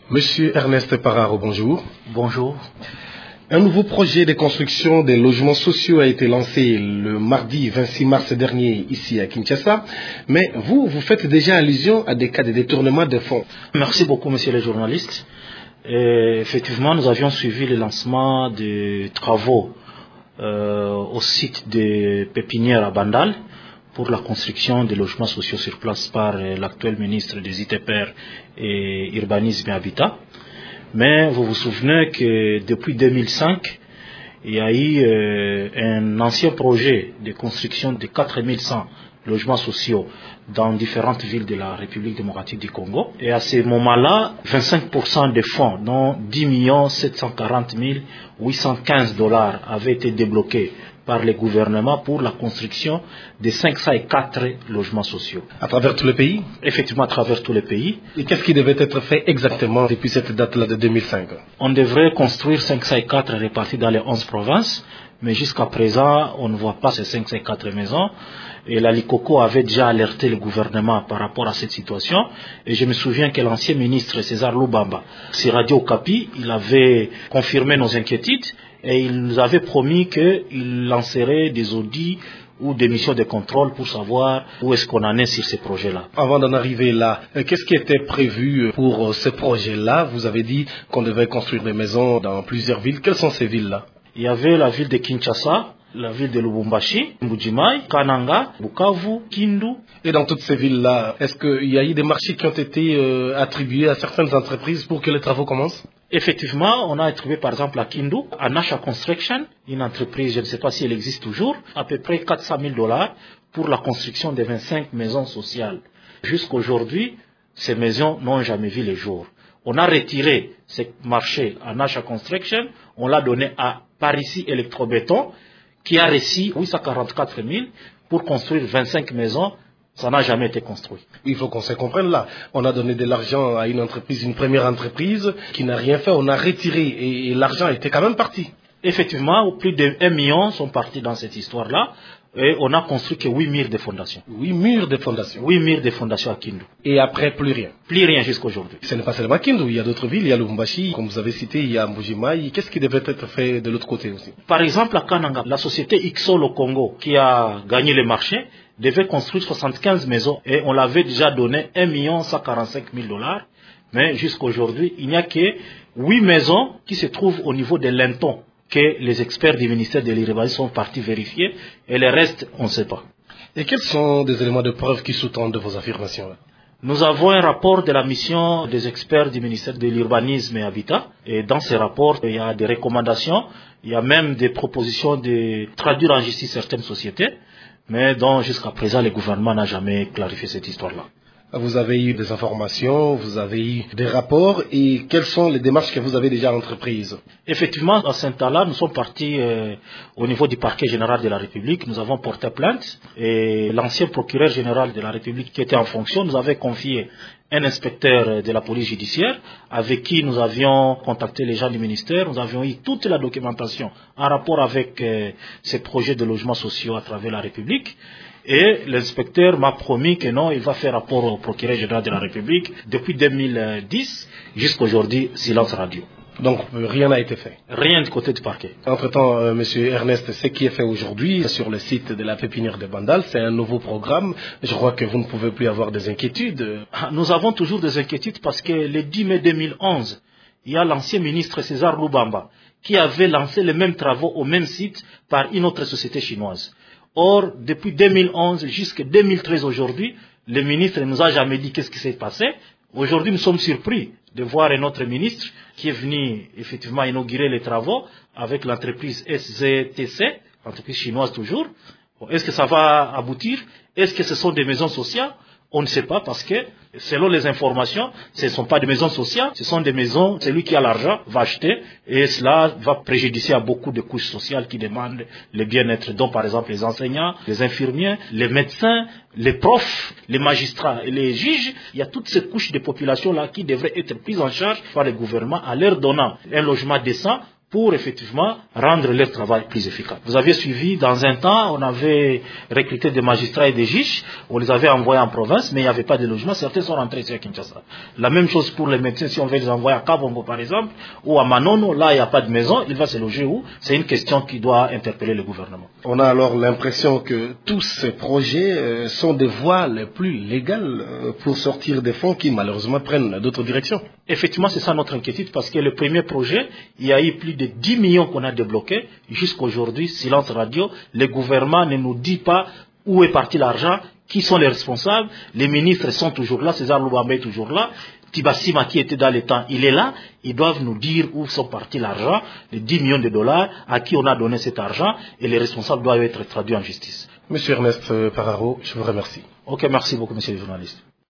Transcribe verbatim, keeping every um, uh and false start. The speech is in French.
Monsieur Ernest Pararo, bonjour. Bonjour. Un nouveau projet de construction des logements sociaux a été lancé le mardi vingt-six mars dernier ici à Kinshasa. Mais vous, vous faites déjà allusion à des cas de détournement de fonds. Merci beaucoup, monsieur le journaliste. Et effectivement, nous avions suivi le lancement des travaux euh, au site de Pépinière à Bandal pour la construction des logements sociaux sur place par euh, l'actuel ministre des I T P R et Urbanisme et Habitat. Mais vous vous souvenez que depuis deux mille cinq, il y a eu euh, un ancien projet de construction de quatre mille cent logements sociaux dans différentes villes de la République démocratique du Congo. Et à ce moment-là, vingt-cinq pour cent des fonds, dont dix millions sept cent quarante mille huit cent quinze dollars, avaient été débloqués par le gouvernement pour la construction de cinq cent quatre logements sociaux. À travers tout le pays? Effectivement, à travers tout le pays. Et qu'est-ce qui devait être fait exactement depuis cette date-là de deux mille cinq? On devrait construire cinq cent quatre répartis dans les onze provinces, mais jusqu'à présent, on ne voit pas ces cinq cent quatre maisons. Et la Likoko avait déjà alerté le gouvernement par rapport à cette situation. Et je me souviens que l'ancien ministre César Lubamba, sur Radio Okapi, il avait confirmé nos inquiétudes et il nous avait promis qu'il lancerait des audits ou des missions de contrôle pour savoir où est-ce qu'on en est sur ces projets-là. Avant d'en arriver là, qu'est-ce qui était prévu pour ces projets-là? Vous avez dit qu'on devait construire des maisons dans plusieurs villes. Quelles sont ces villes-là? Il y avait la ville de Kinshasa, la ville de Lubumbashi, Mbujimai, Kananga, Bukavu, Kindu. Et dans toutes ces villes-là, est-ce qu'il y a eu des marchés qui ont été euh, attribués à certaines entreprises pour que les travaux commencent? Effectivement, on a attribué par exemple à Kindu, à Nasha Construction, une entreprise, je ne sais pas si elle existe toujours, à peu près quatre cent mille dollars pour la construction de vingt-cinq maisons sociales. Jusqu'aujourd'hui, ces maisons n'ont jamais vu le jour. On a retiré ce marché à Nasha Construction, on l'a donné à Parisis Électrobéton, qui a reçu huit cent quarante-quatre mille pour construire vingt-cinq maisons. Ça n'a jamais été construit. Il faut qu'on se comprenne là. On a donné de l'argent à une entreprise, une première entreprise qui n'a rien fait. On a retiré et, et l'argent était quand même parti. Effectivement, plus de un million sont partis dans cette histoire-là. Et on a construit que huit murs de fondations. huit murs de fondations. huit murs de fondations à Kindu. Et après, plus rien. Plus rien jusqu'à aujourd'hui. Ce n'est pas seulement Kindu. Il y a d'autres villes. Il y a Lubumbashi, comme vous avez cité, il y a Mbujimai. Qu'est-ce qui devait être fait de l'autre côté aussi? Par exemple, à Kananga, la société Ixol au Congo, qui a gagné le marché, devait construire soixante-quinze maisons. Et on l'avait déjà donné un million cent quarante-cinq mille dollars. Mais jusqu'à aujourd'hui, il n'y a que huit maisons qui se trouvent au niveau de Lenton, que les experts du ministère de l'Urbanisme sont partis vérifier, et le reste, on ne sait pas. Et quels sont des éléments de preuve qui sous-tendent vos affirmations? Nous avons un rapport de la mission des experts du ministère de l'Urbanisme et Habitat, et dans ce rapport, il y a des recommandations, il y a même des propositions de traduire en justice certaines sociétés, mais dont jusqu'à présent, le gouvernement n'a jamais clarifié cette histoire-là. Vous avez eu des informations, vous avez eu des rapports, et quelles sont les démarches que vous avez déjà entreprises? Effectivement, à Saint-Ala, nous sommes partis euh, au niveau du parquet général de la République, nous avons porté plainte, et l'ancien procureur général de la République qui était en fonction nous avait confié un inspecteur de la police judiciaire avec qui nous avions contacté les gens du ministère, nous avions eu toute la documentation en rapport avec euh, ces projets de logements sociaux à travers la République. Et l'inspecteur m'a promis que non, il va faire rapport au procureur général de la République depuis deux mille dix jusqu'à aujourd'hui, silence radio. Donc rien n'a été fait? Rien du côté du parquet. Entre-temps, euh, Monsieur Ernest, ce qui est fait aujourd'hui sur le site de la Pépinière de Bandal, c'est un nouveau programme. Je crois que vous ne pouvez plus avoir des inquiétudes. Nous avons toujours des inquiétudes parce que le dix mai deux mille onze, il y a l'ancien ministre César Lubamba qui avait lancé les mêmes travaux au même site par une autre société chinoise. Or, depuis deux mille onze jusqu'à deux mille treize aujourd'hui, le ministre ne nous a jamais dit qu'est-ce qui s'est passé. Aujourd'hui, nous sommes surpris de voir un autre ministre qui est venu effectivement inaugurer les travaux avec l'entreprise S Z T C, entreprise chinoise toujours. Bon, est-ce que ça va aboutir? Est-ce que ce sont des maisons sociales? On ne sait pas parce que, selon les informations, ce ne sont pas des maisons sociales, ce sont des maisons, celui qui a l'argent va acheter et cela va préjudicer à beaucoup de couches sociales qui demandent le bien-être, dont par exemple les enseignants, les infirmiers, les médecins, les profs, les magistrats et les juges. Il y a toutes ces couches de population-là qui devraient être prises en charge par le gouvernement en leur donnant un logement décent pour effectivement rendre leur travail plus efficace. Vous avez suivi, dans un temps, on avait recruté des magistrats et des juges, on les avait envoyés en province, mais il n'y avait pas de logement, certains sont rentrés ici à Kinshasa. La même chose pour les médecins, si on veut les envoyer à Kabongo par exemple, ou à Manono, là il n'y a pas de maison, il va se loger où? C'est une question qui doit interpeller le gouvernement. On a alors l'impression que tous ces projets euh, sont des voies les plus légales euh, pour sortir des fonds qui malheureusement prennent d'autres directions. Effectivement, c'est ça notre inquiétude, parce que le premier projet, il y a eu plus de dix millions qu'on a débloqués. Jusqu'aujourd'hui, silence radio, le gouvernement ne nous dit pas où est parti l'argent, qui sont les responsables. Les ministres sont toujours là, César Loubamba est toujours là. Tibassima qui était dans le temps, il est là. Ils doivent nous dire où sont partis l'argent, les dix millions de dollars, à qui on a donné cet argent, et les responsables doivent être traduits en justice. Monsieur Ernest Pararo, je vous remercie. Ok, merci beaucoup, monsieur le journaliste.